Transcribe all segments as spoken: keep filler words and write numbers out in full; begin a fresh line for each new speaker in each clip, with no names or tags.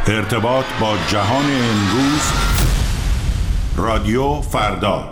ارتباط با جهان امروز، رادیو فردا.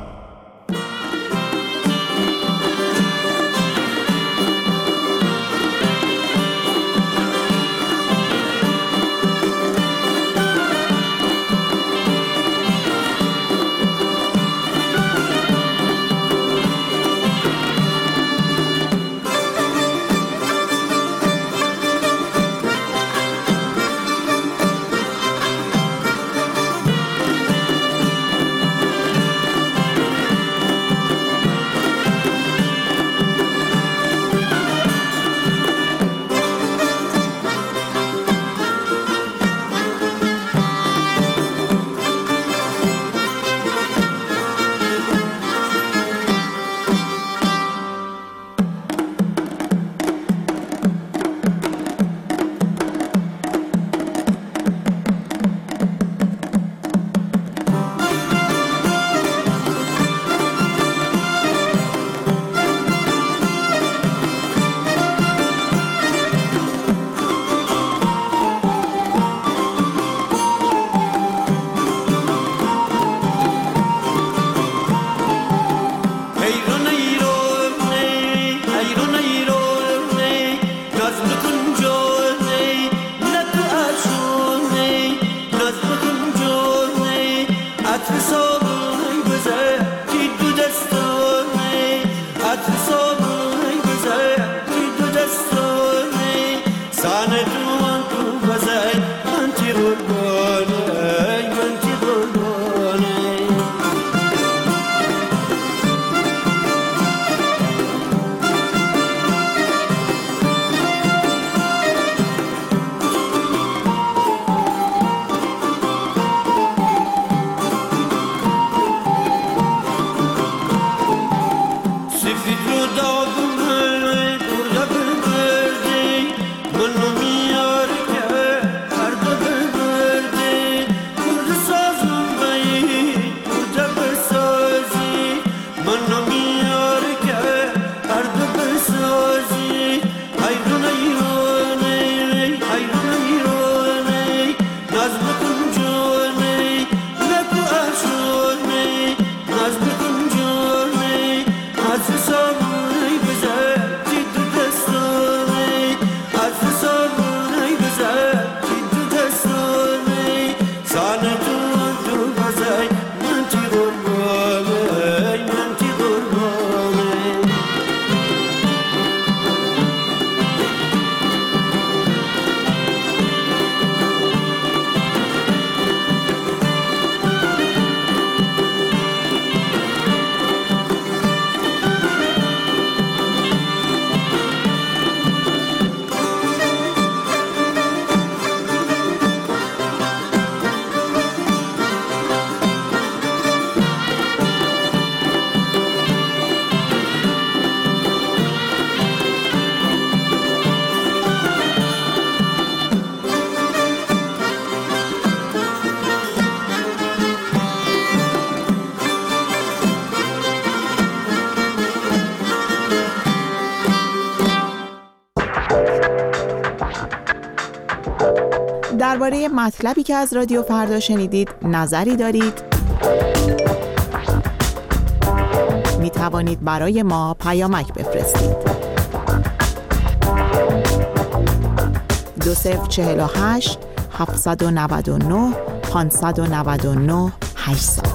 درباره مطلبی که از رادیو فردا شنیدید نظری دارید؟ می توانید برای ما پیامک بفرستید. دو صفر چهل و هشت هفتصد و نود و نه پانصد و نود و نه هشتصد.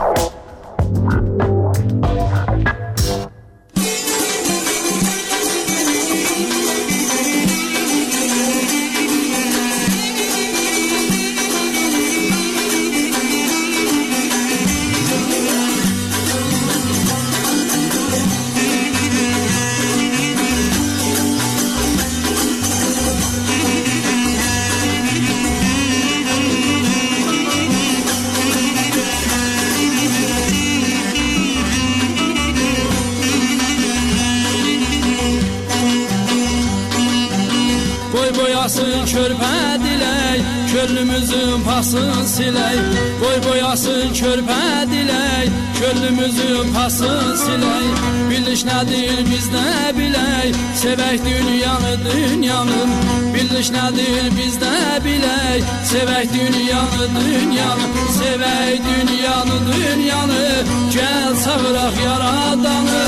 Körpə dilək, könlümüzün pasını silək. Boy boyasın körpə dilək, könlümüzün pasını silək. Biliş nədir biz nə bilək, sevək dünyanı dünyanın. Biliş nədir biz nə bilək, sevək dünyanı, dünyanı, sevək dünyanı, dünyanı, gəl çağıraq yaradanı.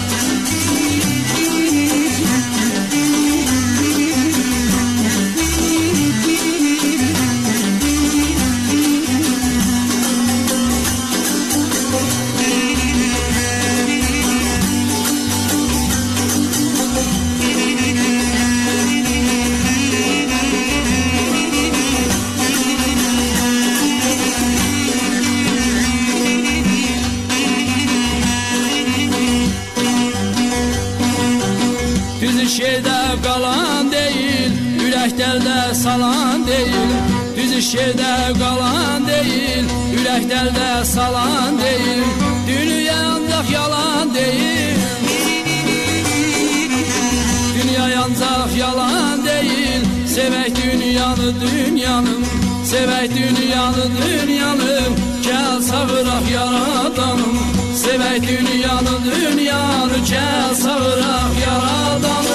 Şerdə qalan deyil, ürəklərdə salan deyil. Düz şerdə qalan deyil, ürəklərdə salan deyil. Dünya ancaq yalan deyil. Dünya ancaq yalan deyil. Sevək dünyanı, dünyanı, sevək dünyanı, dünyanı, gəl çağıraq yaradanım. Sevək dünyanı, dünyanı, gəl çağıraq yaradanım.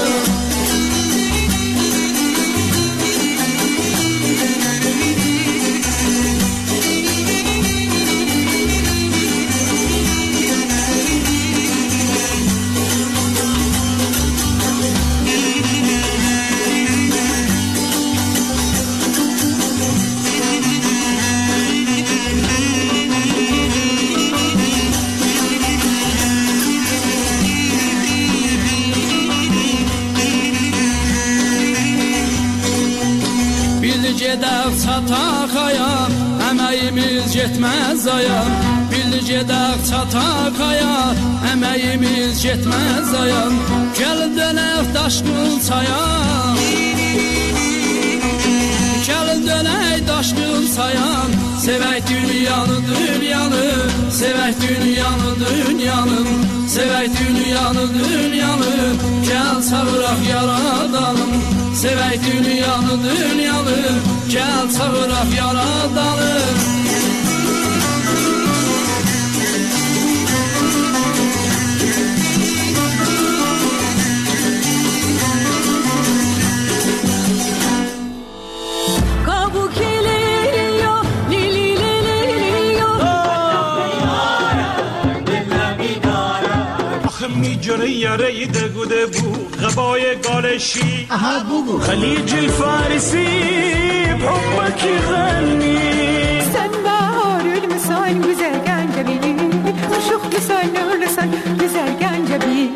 Gedək çataq aya, əməyimiz getməz aya. Bildi gedək çataq aya, əməyimiz getməz aya. Gəl dönək daşqın çaya, gəl dönək daşqın çaya. Sevək dünyanı, dünyanı, sevək dünyanı, dünyanı, sevək dünyanı, dünyanı, gəl çağıraq yaradanım. Sevək dünyanı, dünyanı, gəl çağıraq yaradanım.
میجره یاره دگوده بو غبای گالشی خلیج الفارسی بحبك غني
sen bağırır mısın güzel gencebi aşık mısın ölürsen güzel gencebi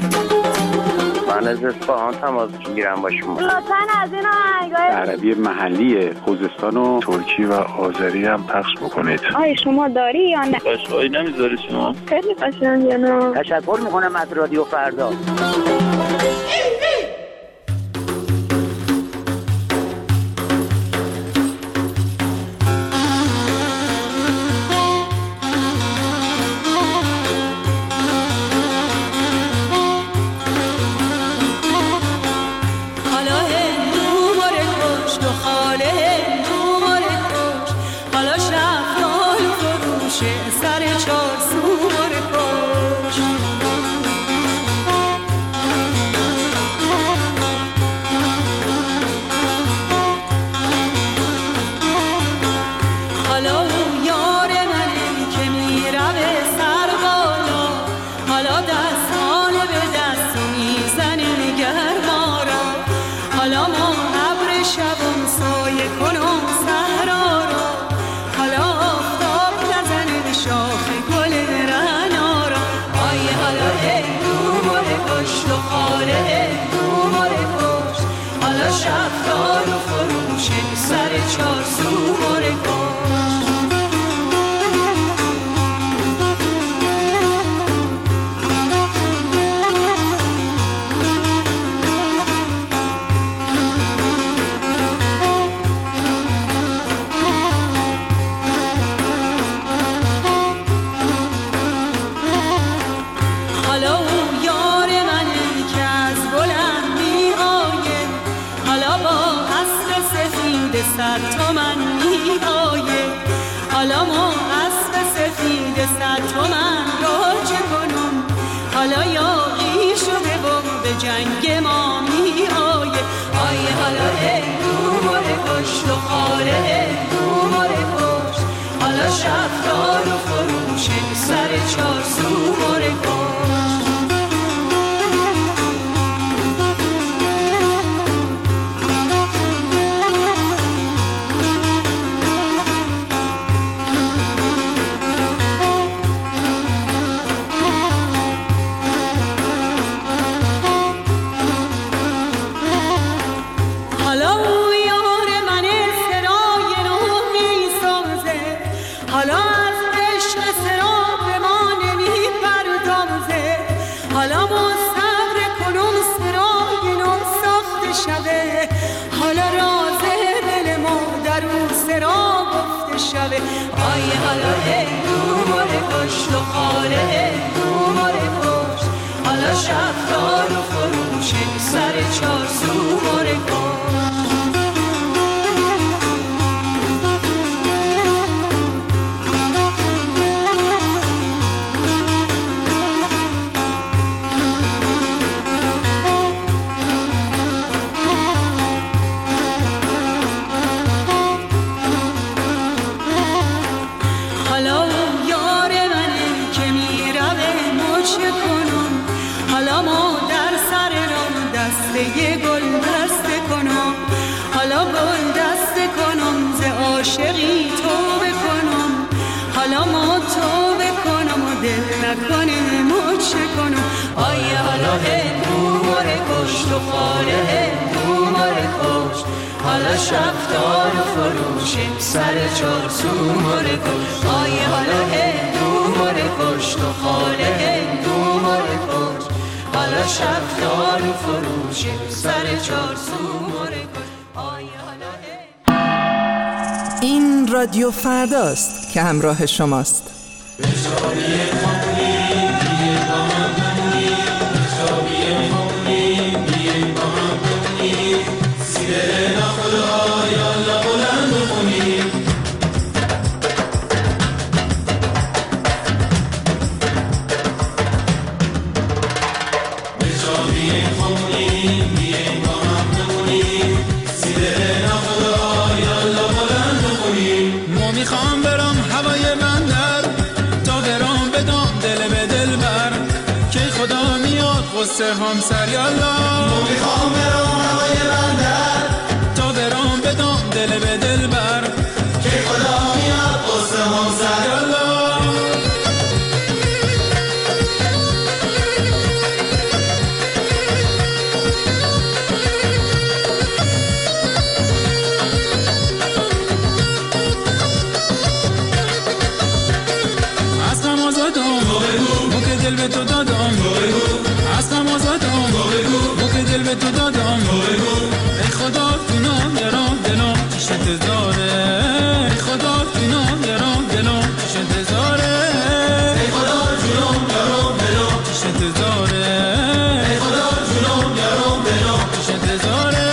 من از اصفهان تماس میگیرم با شما.
لطفاً از این آهنگای
عربی محلی خوزستان و ترکی و آذری هم پخش بکنید.
آیا شما داری یا نه؟
قشقایی نمیذاری شما؟
خیلی قشنگه نه؟
تشکر میکنم از رادیو فردا.
جنگ ما می آیه آیه حالا ای دو مال کشت و خاله
شفتار و فروش سر چار سو مرکاش. آی حالا هندو ماره کشت و خاله هندو ماره کشت، حالا شفتار و فروش سر چار سو ماره کشت. عاشقی تو بکنم، حالا ما تو بکنم و دل نکنه مچه کنم. آیه حالا هندو ماره کشت و خاله هندو ماره کشت، حالا شفتار و فروش سر چار سو ماره کشت. آیه حالا هندو ماره کشت و خاله هندو ماره کشت، حالا شفتار و فروش سر چار سو ماره کشت. آیه حالا
این رادیو فرداست که همراه شماست.
قصه همسر یالا میخوام برام هوای بندر تا برام بدم دل به دل بر که خدا میاد قصه همسر یالا. از غم آزادم مو که دل به تو دادم، از غم آزادم مو که دل به تو دادم. ای خدا تو نام درام دلم پیش انتظاره، ای خدا تو نام درام دلم پیش انتظاره، ای خدا جونم درام دلم پیش انتظاره، ای خدا جونم درام دلم پیش انتظاره.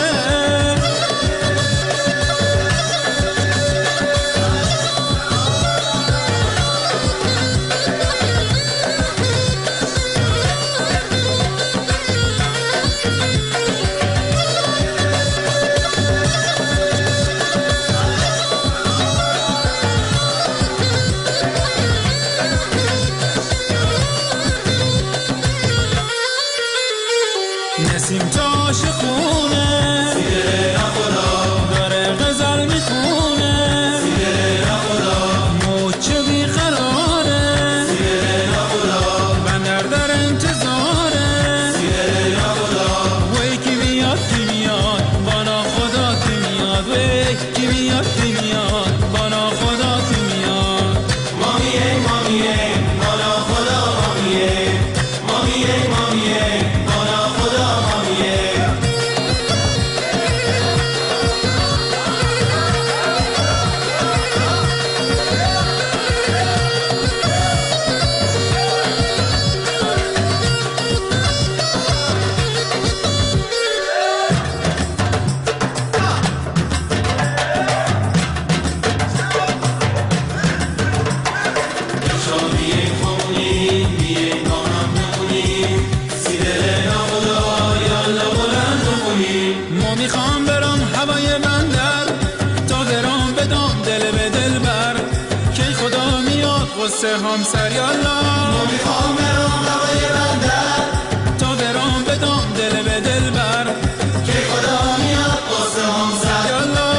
واسه همسر یالا میخوام برام هوای بندر تا برام بدم دل به دل بر که خدا میاد واسه همسر یالا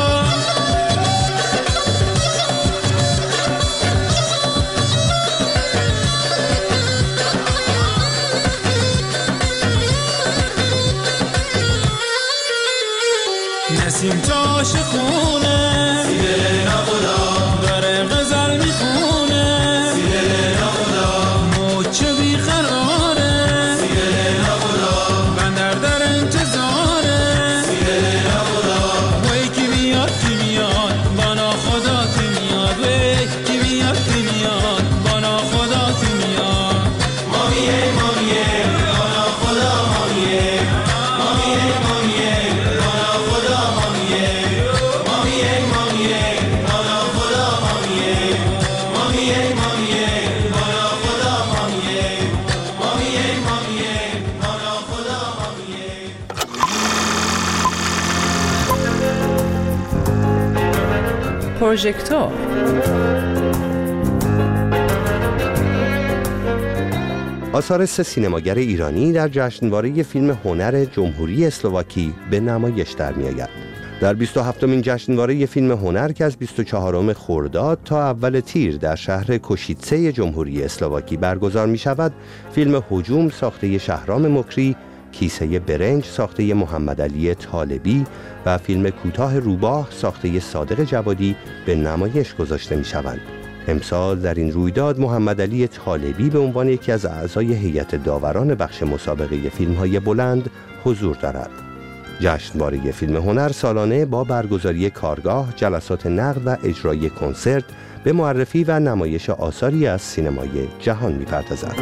نسیم جاش خونه سیدل نخدا داره غزل میخونه سیدل نخدا موچه بیقراره سیدل نخدا بندر در انتظاره سیدل نخدا وی کی بیاد کی میاد بانا خدا کی میاد وی کی بیاد کی میاد بانا خدا کی میاد مامیه مامیه بانا خدا مامیه مامیه مامیه بانا خدا مامیه مامیه مامیه بانا خدا مامیه مامیه مامیه بانا خدا مامیه مامیه مامیه بانا خدا مامیه.
پروژکتور
آثار سه سینماگر ایرانی در جشنواره فیلم هنر جمهوری اسلواکی به نمایش در می‌آید. در بیست و هفتمین جشنواره فیلم هنر که از بیست و چهارم خرداد تا اول تیر در شهر کوشیتسه جمهوری اسلواکی برگزار می‌شود، فیلم هجوم ساخته شهرام مکری، کیسه برنج ساخته محمد علی طالبی و فیلم کوتاه روباه ساخته صادق جوادی به نمایش گذاشته می‌شوند. امسال در این رویداد محمد علی طالبی به عنوان یکی از اعضای هیئت داوران بخش مسابقه فیلم‌های بلند حضور دارد. جشنواره فیلم هنر سالانه با برگزاری کارگاه، جلسات نقد و اجرای کنسرت به معرفی و نمایش آثاری از سینمای جهان می‌پردازد.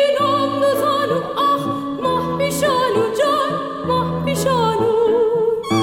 پیشانو جان ماه پیشانو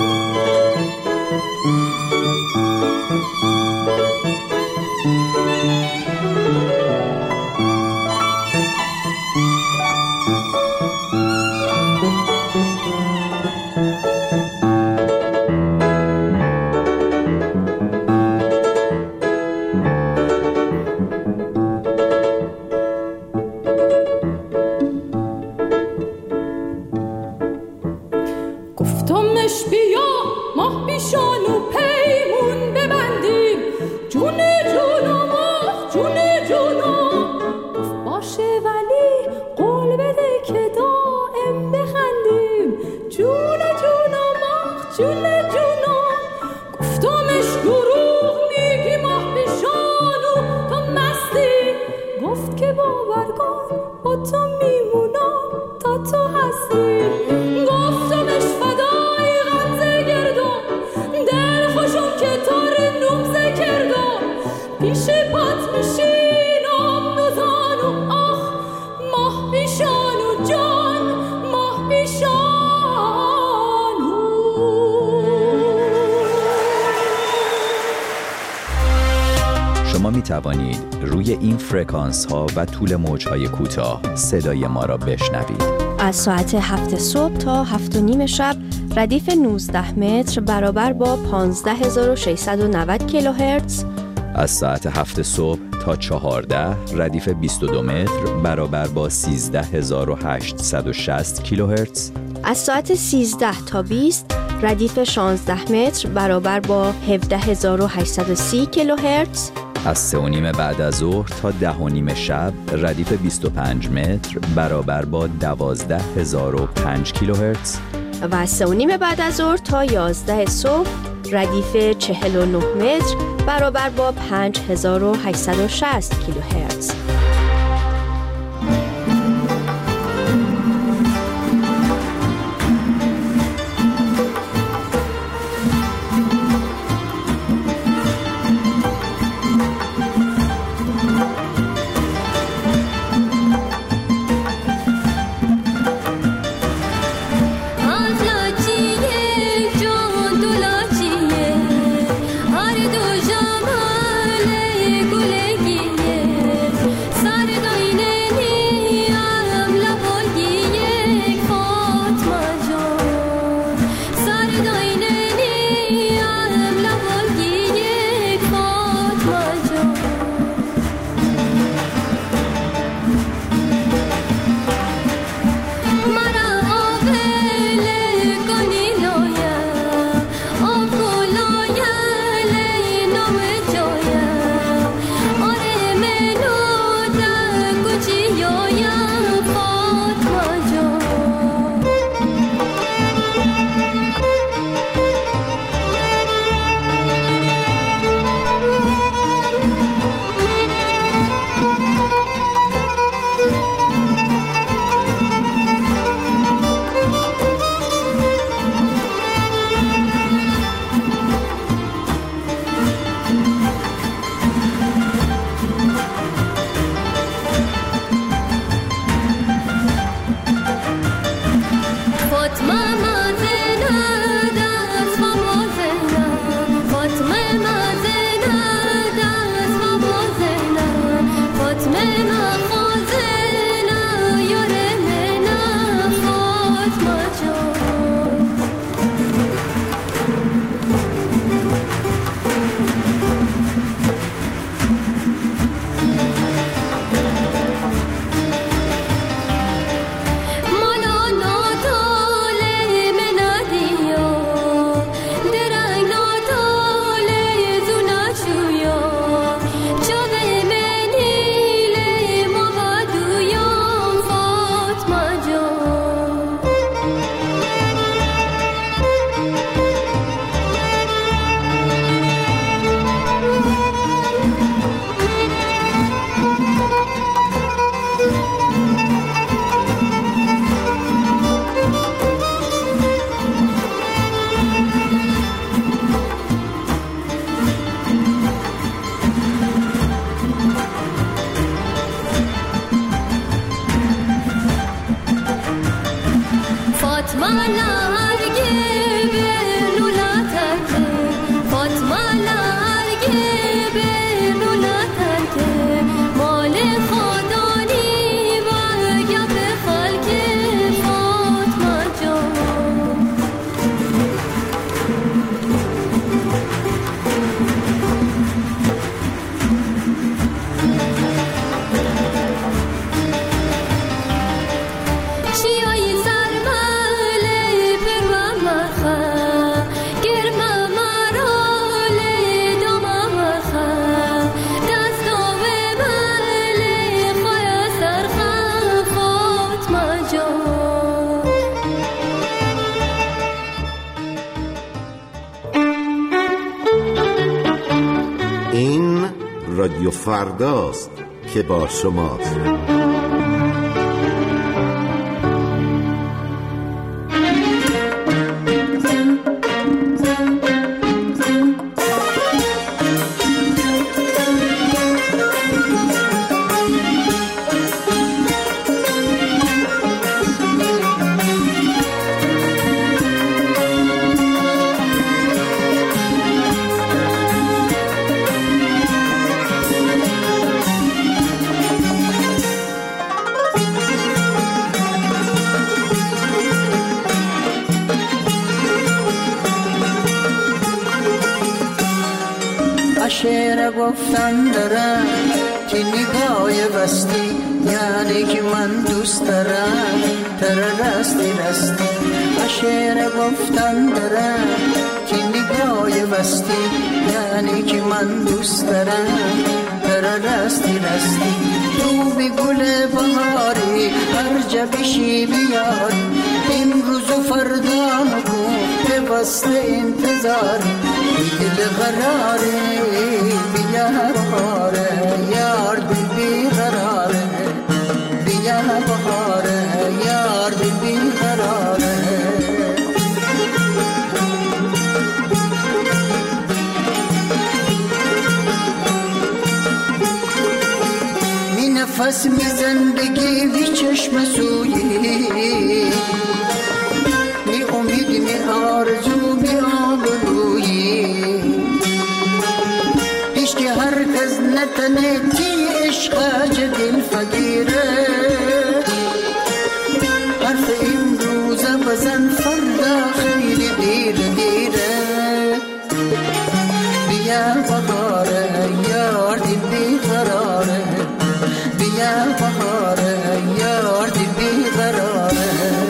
گفتمش بیا ماه پیشان و پیمون ببندیم، جون جونم آخ جون جونم. گفت باشه ولی قول بده که دائم بخندیم، جون جونم آخ جون جونم. گفتمش دروغ میگی ماه پیشانو تو مستی، گفت که باور کن با تو میمونم تا تو هستی. گفتمش فدای غمزه گردم، دل خوشم که تار نومزه کردم، پیش پات میشینم نوزانو آخ ماه پیشانو جان ماه پیشانو.
شما می توانید روی این فرکانس ها و طول موج های کوتاه صدای ما را بشنوید.
از ساعت هفت صبح تا هفت و نیم شب ردیف نوزده متر برابر با پانزده هزار و ششصد و نود کیلوهرتز.
از ساعت هفت صبح تا چهارده ردیف بیست و دو متر برابر با سیزده هزار و هشتصد و شصت کیلوهرتز.
از ساعت سیزده تا بیست ردیف شانزده متر برابر با هفده هزار و هشتصد و سی کیلوهرتز.
از سه و نیم بعد از ظهر تا ده و نیم شب ردیف بیست و پنج متر برابر با دوازده هزار و پنج کیلوهرتز.
و از سه و نیم بعد از ظهر تا یازده صبح ردیف چهل و نه متر برابر با پنج هزار و هشتصد و شصت کیلوهرتز.
رادیو فرداست که با شماست.
شعر گفتن دارم که نگاه بستی یعنی که من دوست دارم تر رستی رستی. شعر گفتن دارم که نگاه بستی یعنی که من دوست دارم تر رستی رستی. تو بی گل بهاری هر جا بشی بیار امروز و فردا نکن به واسه انتظار دل قراره بیا بخاره یار دل بی قراره بیا بخاره یار دل بی قراره. می نفس می زندگی بی چشم سویی می امید می آرزو می آبرویی پیش که هر کس نتنه تی عشق دل فقیره حرف امروز بزن فردا خیلی دیر دیره بیا بخاره یار دل بی قراره بیا بخاره یار دل بی قراره.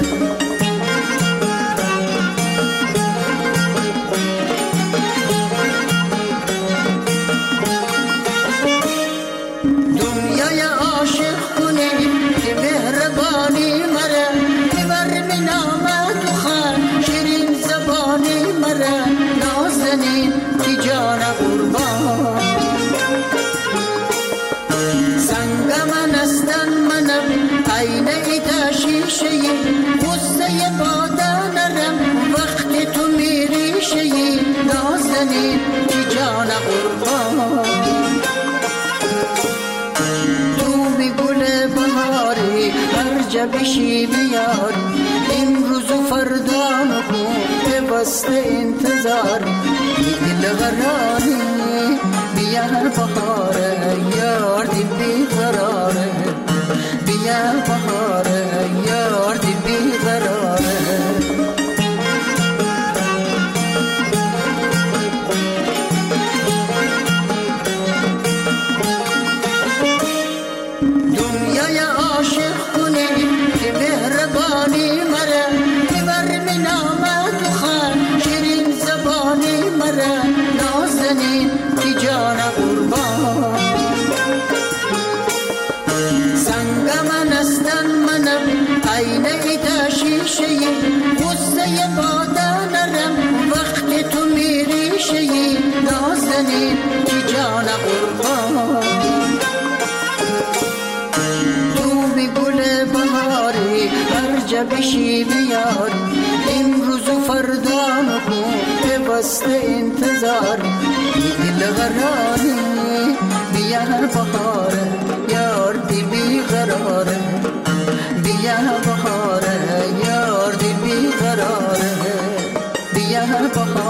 بشی بیار امروز و فردا نکن به واسه انتظار دل قراره بیا بخاره یار دل بی قراره بیا بخاره یار دل بی قراره. بشی بیار امروز و فردا نکن به واسه انتظار دل قراره بیا بخاره یار دل بی قراره بیا بخاره یار دل بی قراره بیا بخاره